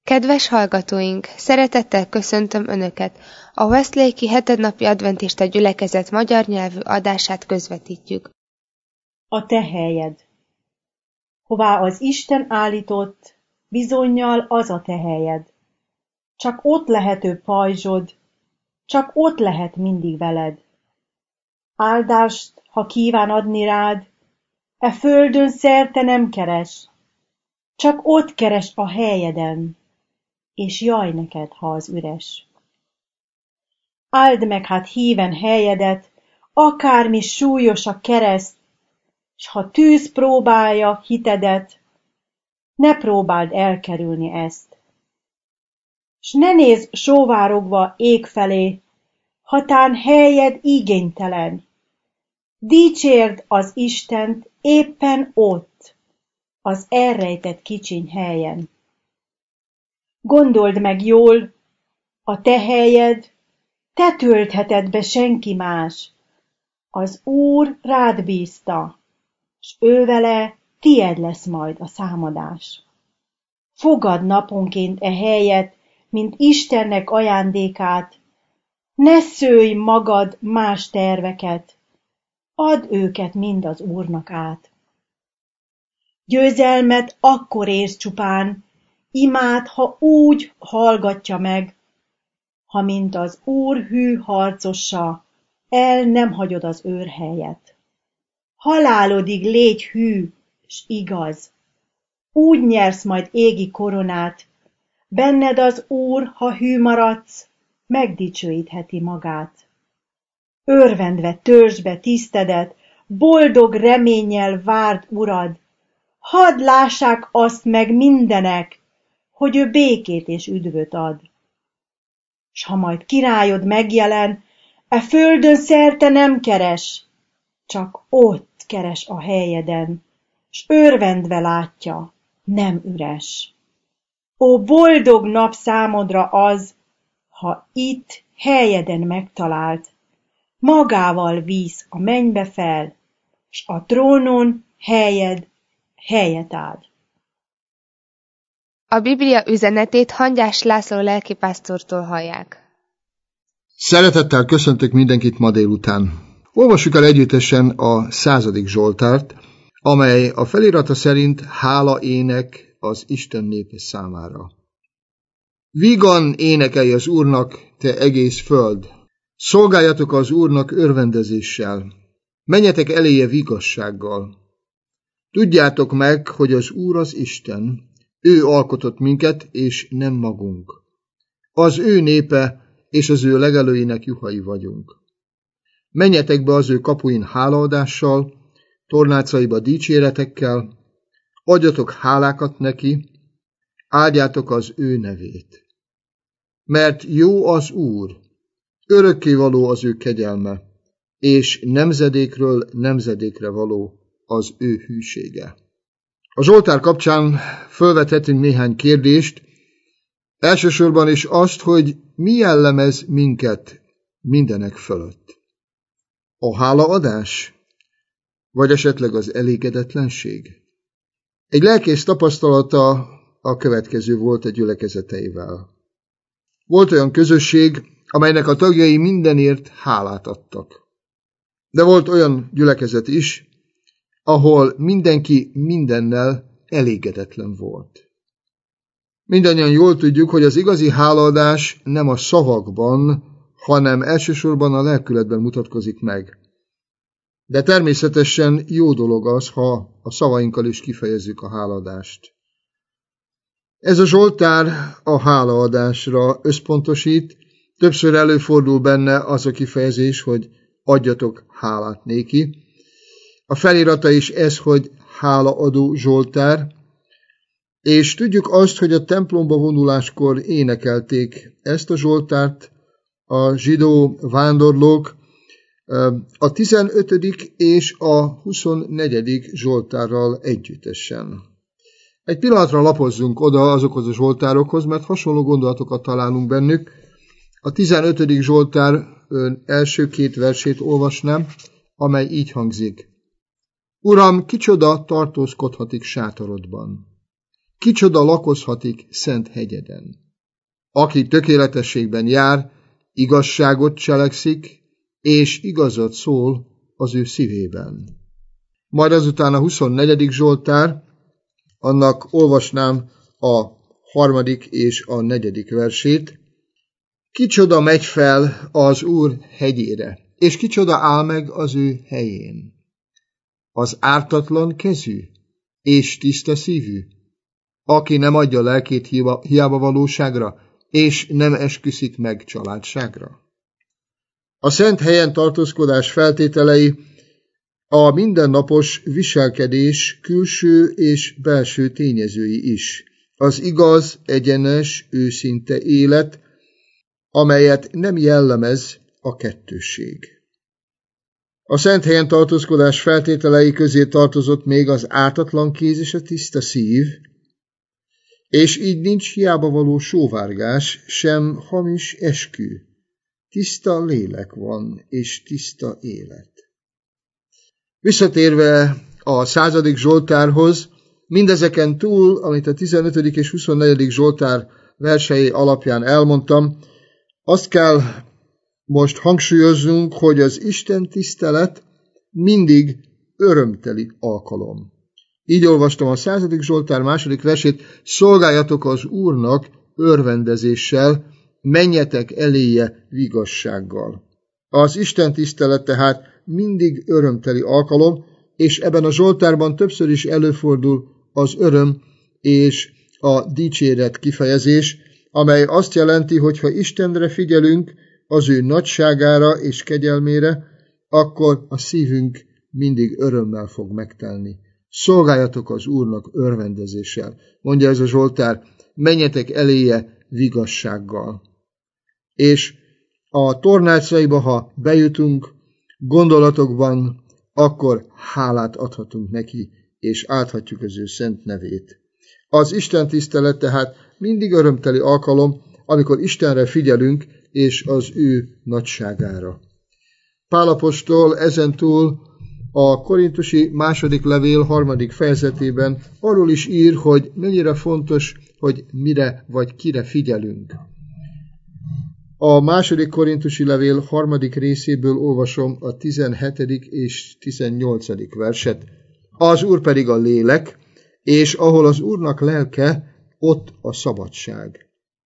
Kedves hallgatóink, szeretettel köszöntöm Önöket! A Westlake-i hetednapi adventista gyülekezet magyar nyelvű adását közvetítjük. A te helyed. Hová az Isten állított, bizonnyal az a te helyed. Csak ott lehető pajzsod, csak ott lehet mindig veled. Áldást, ha kíván adni rád, e földön szerte nem keres, csak ott keres a helyeden, és jaj neked, ha az üres. Áld meg hát híven helyedet, akármi súlyos a kereszt, s ha tűz próbálja hitedet, ne próbáld elkerülni ezt. S ne nézz sóvárogva ég felé, hatán helyed igénytelen. Dicsérd az Istent éppen ott, az elrejtett kicsiny helyen. Gondold meg jól, a te helyed, te töltheted be, senki más. Az Úr rád bízta, s ővele tied lesz majd a számadás. Fogadd naponként e helyet, mint Istennek ajándékát, ne szőj magad más terveket, add őket mind az Úrnak át. Győzelmet akkor érsz csupán, imád, ha úgy hallgatja meg, ha mint az Úr hű harcossa, el nem hagyod az őrhelyet. Halálodig légy hű s igaz, úgy nyersz majd égi koronát, benned az Úr, ha hű maradsz, megdicsőítheti magát. Örvendve töltsd be tisztedet, boldog reménnyel várd Urad, hadd lássák azt meg mindenek, hogy ő békét és üdvöt ad. S ha majd királyod megjelen, e földön szerte nem keres, csak ott keres a helyeden, s örvendve látja, nem üres. Ó, boldog nap számodra az, ha itt helyeden megtalált, magával visz a mennybe fel, s a trónon helyet áld. A Biblia üzenetét Hangyás László lelkipásztortól hallják. Szeretettel köszöntök mindenkit ma délután. Olvassuk el együttesen a 100. Zsoltárt, amely a felirata szerint hálaének az Isten népe számára. Vígan énekelj az Úrnak, te egész föld! Szolgáljatok az Úrnak örvendezéssel! Menjetek eléje vigassággal! Tudjátok meg, hogy az Úr az Isten, ő alkotott minket, és nem magunk. Az ő népe, és az ő legelőinek juhai vagyunk. Menjetek be az ő kapuin hálaadással, tornácaiba dicséretekkel, adjatok hálákat neki, áldjátok az ő nevét. Mert jó az Úr, örökkévaló az ő kegyelme, és nemzedékről nemzedékre való az ő hűsége. A Zsoltár kapcsán felvethetünk néhány kérdést, elsősorban is azt, hogy mi jellemez minket mindenek fölött. A hálaadás? Vagy esetleg az elégedetlenség? Egy lelkész tapasztalata a következő volt a gyülekezeteivel. Volt olyan közösség, amelynek a tagjai mindenért hálát adtak. De volt olyan gyülekezet is, ahol mindenki mindennel elégedetlen volt. Mindannyian jól tudjuk, hogy az igazi hálaadás nem a szavakban, hanem elsősorban a lelkületben mutatkozik meg. De természetesen jó dolog az, ha a szavainkkal is kifejezzük a hálaadást. Ez a Zsoltár a hálaadásra összpontosít, többször előfordul benne az a kifejezés, hogy adjatok hálát néki. A felirata is ez, hogy hálaadó Zsoltár, és tudjuk azt, hogy a templomba vonuláskor énekelték ezt a Zsoltárt a zsidó vándorlók a 15. és a 24. Zsoltárral együttesen. Egy pillanatra lapozzunk oda azokhoz a Zsoltárokhoz, mert hasonló gondolatokat találunk bennük. A 15. Zsoltár első 2 versét olvasnám, amely így hangzik. Uram, kicsoda tartózkodhatik sátorodban? kicsoda lakozhatik szent hegyeden. Aki tökéletességben jár, igazságot cselekszik, és igazat szól az ő szívében. Majd azután a 24. Zsoltár, annak olvasnám a 3. és a 4. versét. Kicsoda megy fel az Úr hegyére, és kicsoda áll meg az ő helyén. Az ártatlan kezű és tiszta szívű, aki nem adja lelkét hiába valóságra, és nem esküszik meg családságra. A szent helyen tartózkodás feltételei a mindennapos viselkedés külső és belső tényezői is. Az igaz, egyenes, őszinte élet, amelyet nem jellemez a kettősség. A szent helyen tartózkodás feltételei közé tartozott még az ártatlan kéz és a tiszta szív, és így nincs hiába való sóvárgás, sem hamis eskü. Tiszta lélek van, és tiszta élet. Visszatérve a 100. Zsoltárhoz, mindezeken túl, amit a 15. és 24. Zsoltár versei alapján elmondtam, azt kell most hangsúlyoznunk, hogy az Isten tisztelet mindig örömteli alkalom. Így olvastam a 100. Zsoltár 2. versét, szolgáljatok az Úrnak örvendezéssel, menjetek eléje vigassággal. Az Isten tisztelet tehát mindig örömteli alkalom, és ebben a Zsoltárban többször is előfordul az öröm és a dicséret kifejezés, amely azt jelenti, hogy ha Istenre figyelünk, az ő nagyságára és kegyelmére, akkor a szívünk mindig örömmel fog megtelni. Szolgáljatok az Úrnak örvendezéssel, mondja ez a Zsoltár, menjetek eléje vigassággal. És a tornácaiba, ha bejutunk gondolatokban, akkor hálát adhatunk neki, és áthatjuk az ő szent nevét. Az Isten tisztelet tehát mindig örömteli alkalom, amikor Istenre figyelünk, és az ő nagyságára. Pál apostol ezentúl a Korintusi 2. levél 3. fejezetében arról is ír, hogy mennyire fontos, hogy mire vagy kire figyelünk. A 2. Korintusi levél 3. részéből olvasom a 17. és 18. verset. Az Úr pedig a lélek, és ahol az Úrnak lelke, ott a szabadság.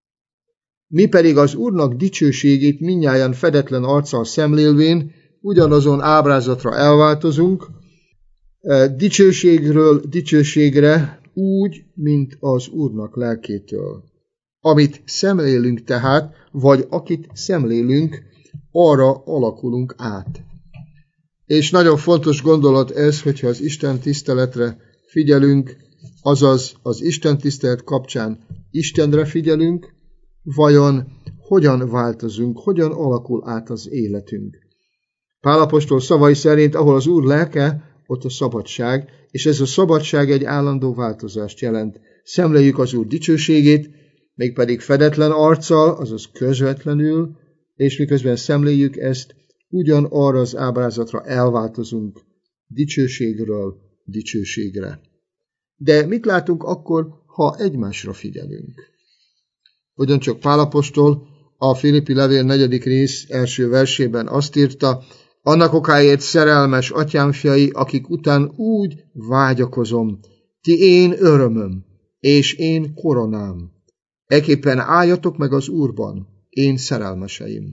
Mi pedig az Úrnak dicsőségét mindnyájan fedetlen arccal szemlélvén, ugyanazon ábrázatra elváltozunk, dicsőségről dicsőségre, úgy, mint az Úrnak lelkétől. Amit szemlélünk tehát, vagy akit szemlélünk, arra alakulunk át. És nagyon fontos gondolat ez, hogyha az Isten tiszteletre figyelünk, azaz az Isten tisztelet kapcsán Istenre figyelünk, vajon hogyan változunk, hogyan alakul át az életünk. Pál apostol szavai szerint, ahol az Úr lelke, ott a szabadság, és ez a szabadság egy állandó változást jelent. Szemléljük az Úr dicsőségét, mégpedig fedetlen arccal, azaz közvetlenül, és miközben szemléljük ezt, ugyanarra az ábrázatra elváltozunk dicsőségről dicsőségre. De mit látunk akkor, ha egymásra figyelünk? Ugyancsak Pál apostol a Filippi levél 4. rész első versében azt írta, annak okáért szerelmes atyámfiai, akik után úgy vágyakozom, ti én örömöm, és én koronám. Ekképpen álljatok meg az Úrban, én szerelmeseim.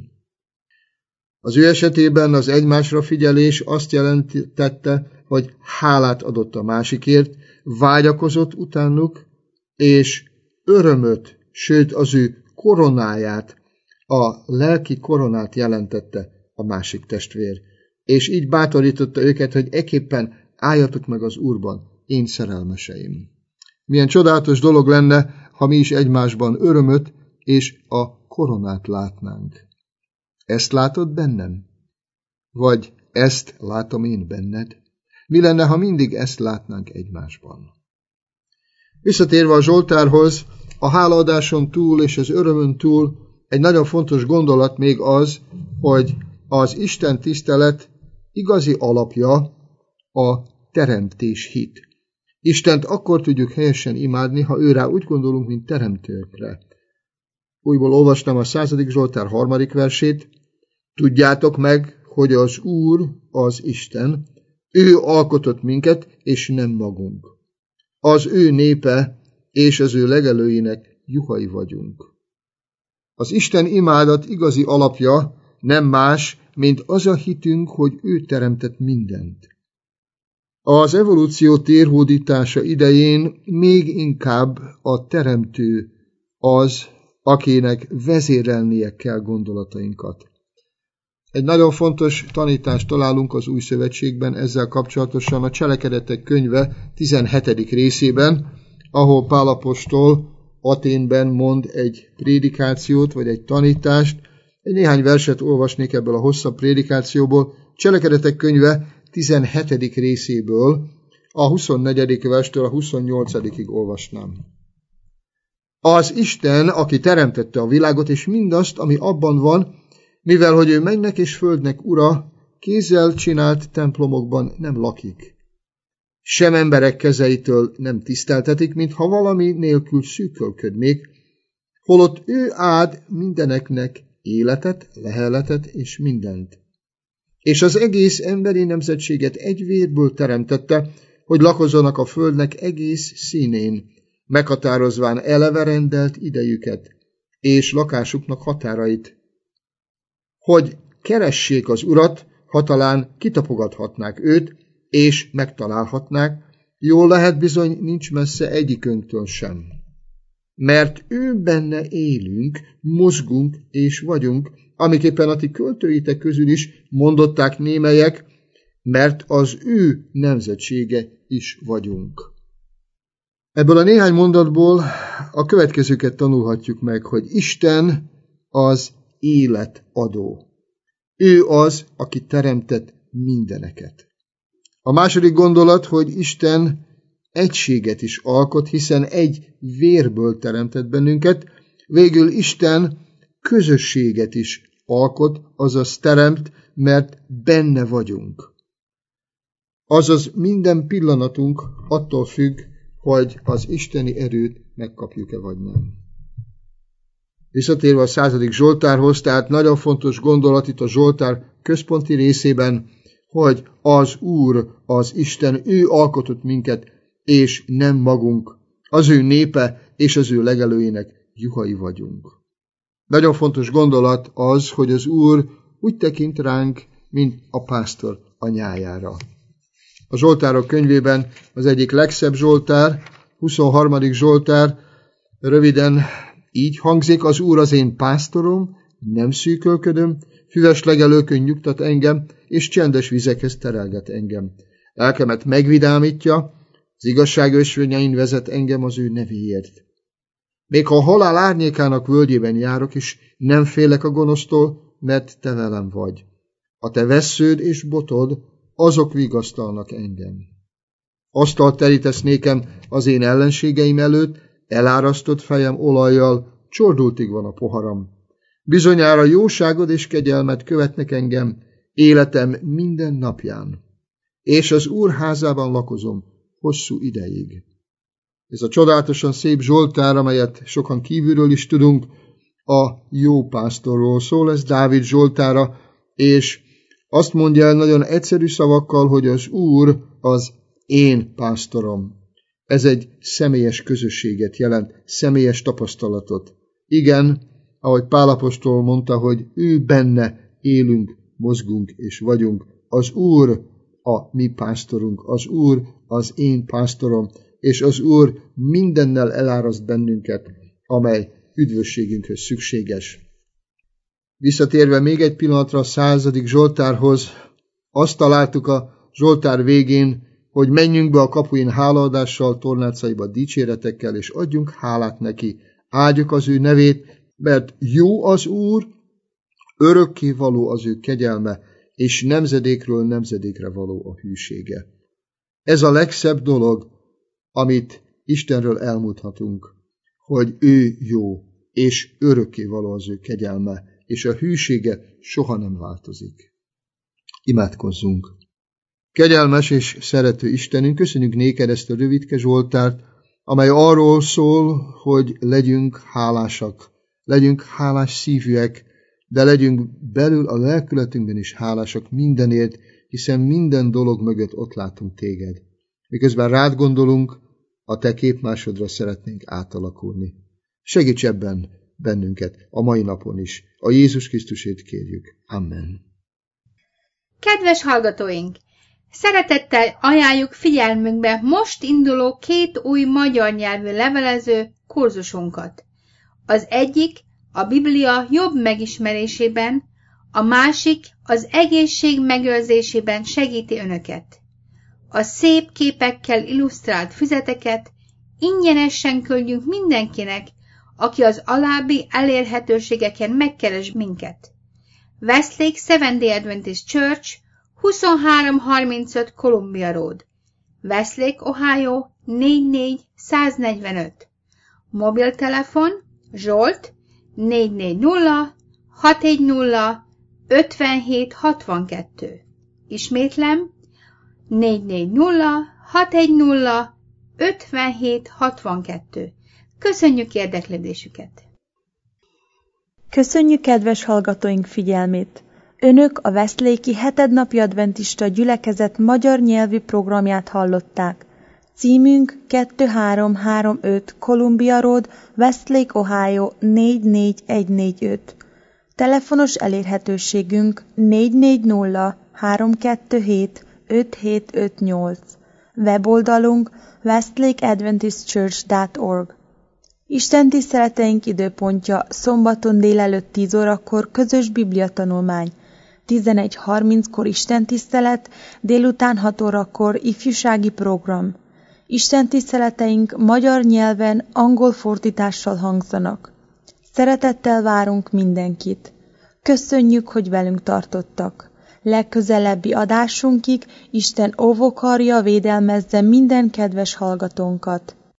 Az ő esetében az egymásra figyelés azt jelentette, hogy hálát adott a másikért, vágyakozott utánuk, és örömöt, sőt az ő koronáját, a lelki koronát jelentette a másik testvér. És így bátorította őket, hogy ekképpen álljatok meg az Úrban, én szerelmeseim. Milyen csodálatos dolog lenne, ha mi is egymásban örömöt és a koronát látnánk. Ezt látod bennem? Vagy ezt látom én benned? Mi lenne, ha mindig ezt látnánk egymásban? Visszatérve a Zsoltárhoz, a hálaadáson túl és az örömön túl egy nagyon fontos gondolat még az, hogy az Isten tisztelet igazi alapja a teremtés hit. Istent akkor tudjuk helyesen imádni, ha őrá úgy gondolunk, mint teremtőkre. Újból olvastam a 100. Zsoltár 3. versét. Tudjátok meg, hogy az Úr, az Isten, ő alkotott minket, és nem magunk. Az ő népe, és az ő legelőinek juhai vagyunk. Az Isten imádat igazi alapja nem más, mint az a hitünk, hogy ő teremtett mindent. Az evolúció térhódítása idején még inkább a teremtő az, akinek vezérelnie kell gondolatainkat. Egy nagyon fontos tanítást találunk az Új Szövetségben ezzel kapcsolatosan a Cselekedetek könyve 17. részében, ahol Pál apostol Athénben mond egy prédikációt, vagy egy tanítást. Egy néhány verset olvasnék ebből a hosszabb prédikációból. Cselekedetek könyve 17. részéből, a 24. verstől a 28-ig olvasnám. Az Isten, aki teremtette a világot és mindazt, ami abban van, mivel hogy ő mennek és földnek ura, kézzel csinált templomokban nem lakik. Sem emberek kezeitől nem tiszteltetik, mintha valami nélkül szűkölködnék, holott ő áld mindeneknek életet, leheletet és mindent. És az egész emberi nemzetséget egy vérből teremtette, hogy lakozzanak a földnek egész színén, meghatározván eleve rendelt idejüket, és lakásuknak határait, hogy keressék az Urat, ha talán kitapogathatnák őt, és megtalálhatnák, jól lehet bizony nincs messze egyikünktől sem. Mert ő benne élünk, mozgunk és vagyunk, amiképpen a ti költőitek közül is mondották némelyek, mert az ő nemzetsége is vagyunk. Ebből a néhány mondatból a következőket tanulhatjuk meg, hogy Isten az életadó. Ő az, aki teremtett mindeneket. A második gondolat, hogy Isten egységet is alkot, hiszen egy vérből teremtett bennünket, végül Isten közösséget is alkot, azaz teremt, mert benne vagyunk. Azaz minden pillanatunk attól függ, hogy az isteni erőt megkapjuk-e vagy nem. Visszatérve a 100. Zsoltárhoz, tehát nagyon fontos gondolat itt a Zsoltár központi részében, hogy az Úr, az Isten, ő alkotott minket, és nem magunk. Az ő népe és az ő legelőinek juhai vagyunk. Nagyon fontos gondolat az, hogy az Úr úgy tekint ránk, mint a pásztor a nyájára. A Zsoltárok könyvében az egyik legszebb Zsoltár, 23. Zsoltár, röviden így hangzik: az Úr az én pásztorom, nem szűkölködöm, füves legelőkön nyugtat engem, és csendes vizekhez terelget engem. Lelkemet megvidámítja, az igazság ösvényein vezet engem az ő nevéért. Még ha a halál árnyékának völgyében járok, és nem félek a gonosztól, mert te velem vagy. A te vessződ és botod, azok vigasztalnak engem. Asztalt terítesz nékem az én ellenségeim előtt, elárasztott fejem olajjal, csordultig van a poharam. Bizonyára jóságod és kegyelmed követnek engem életem minden napján, és az Úr házában lakozom hosszú ideig. Ez a csodálatosan szép Zsoltár, amelyet sokan kívülről is tudunk, a jó pásztorról szól, ez Dávid Zsoltára, és azt mondja el nagyon egyszerű szavakkal, hogy az Úr az én pásztorom. Ez egy személyes közösséget jelent, személyes tapasztalatot. Igen, ahogy Pál apostol mondta, hogy ő benne élünk, mozgunk és vagyunk. Az Úr a mi pásztorunk, az Úr az én pásztorom, és az Úr mindennel eláraszt bennünket, amely üdvösségünkhöz szükséges. Visszatérve még egy pillanatra a 100. Zsoltárhoz, azt találtuk a Zsoltár végén, hogy menjünk be a kapuin hálaadással, tornácaiba dicséretekkel, és adjunk hálát neki. Áldjuk az ő nevét, mert jó az Úr, örökké való az ő kegyelme, és nemzedékről nemzedékre való a hűsége. Ez a legszebb dolog, amit Istenről elmondhatunk, hogy ő jó, és örökké való az ő kegyelme, és a hűsége soha nem változik. Imádkozzunk! Kegyelmes és szerető Istenünk, köszönjük néked ezt a rövidke Zsoltárt, amely arról szól, hogy legyünk hálásak, legyünk hálás szívűek, de legyünk belül a lelkületünkben is hálásak mindenért, hiszen minden dolog mögött ott látunk téged. Miközben rád gondolunk, a te képmásodra szeretnénk átalakulni. Segíts ebben bennünket a mai napon is. A Jézus Krisztusét kérjük. Amen. Kedves hallgatóink! Szeretettel ajánljuk figyelmünkbe most induló 2 új magyar nyelvű levelező kurzusunkat. Az egyik a Biblia jobb megismerésében, a másik az egészség megőrzésében segíti önöket. A szép képekkel illusztrált füzeteket ingyenesen küldjük mindenkinek, aki az alábbi elérhetőségeken megkeres minket. Westlake Seventh-day Adventist Church, 2335 Columbia Road, Westlake, Ohio 44145. Mobiltelefon Zsolt 440-610-5762. Ismétlem 440-610-5762. Köszönjük érdeklődésüket! Köszönjük kedves hallgatóink figyelmét! Önök a Westlake-i hetednapi adventista gyülekezet magyar nyelvű programját hallották. Címünk 2335 Columbia Road, Westlake, Ohio 44145. Telefonos elérhetőségünk 440-327-5758. Weboldalunk westlakeadventistchurch.org. Isten tiszteleteink időpontja szombaton délelőtt 10 órakor közös bibliatanulmány, 11:30-kor istentisztelet, délután 6 órakor ifjúsági program. Istentiszteleteink magyar nyelven angol fordítással hangzanak. Szeretettel várunk mindenkit. Köszönjük, hogy velünk tartottak. Legközelebbi adásunkig Isten óvókarja védelmezze minden kedves hallgatónkat.